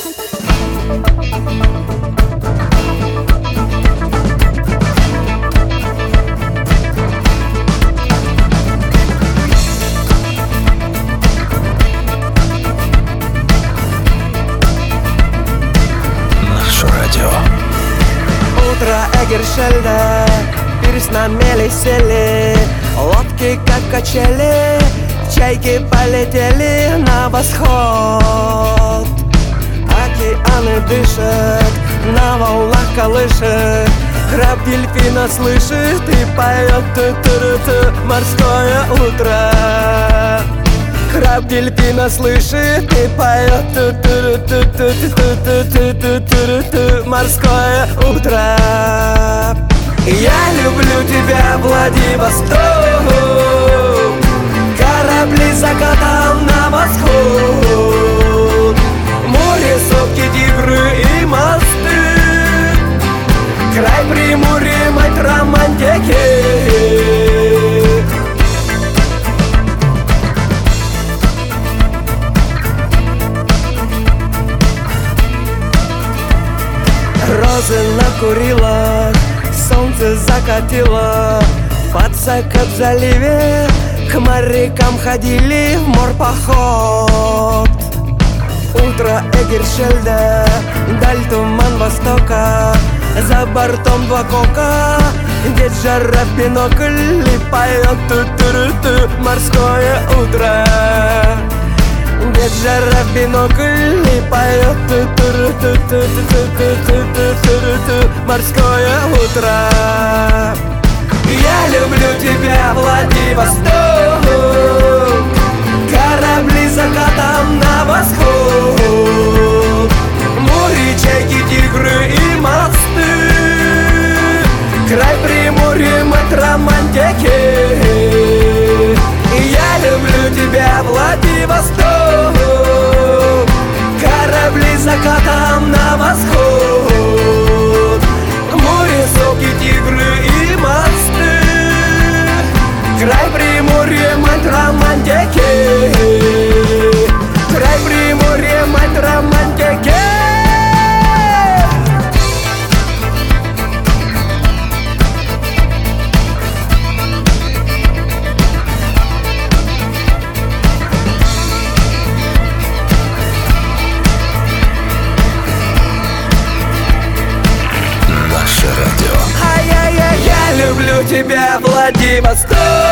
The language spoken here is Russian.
Утро Эгершельда, пирс на мели сели, лодки как качели, чайки полетели на восход. Океаны дышат, на волнах колышет, краб дельфина слышит и поет ту-ту-ру-ту, морское утро. Краб дельфина слышит и поет ту-ту-ру-ту-ту-ту-ту-ту-ту-ту-ту, морское утро. Я люблю тебя, Владивосток, корабли закатом на восход, море, сопки, тигры и мосты, край Приморья, мать романтики. Розы на Курилах, солнце закатило, в Пацаках в заливе к морякам ходили в морпоход. Утро Эгершельда, даль туман востока, за бортом два кока, дед жара в бинокль и поет ту-ту-ру-ту, морское утро. Дед жара в бинокль и поет ту-ту-ру-ту-ту-ту-ту-ту-ту-ту-ту, морское утро. Я люблю тебя, Владивосток, корабли закатом на восход, море, чайки, тигры и мосты, край Приморья, мать романтики. Я люблю тебя, Владивосток, корабли закатом на восход, море, соки, тигры и мосты, край Приморья, мать романтики. Край Приморья, мать романтики. Я люблю тебя, Владивосток,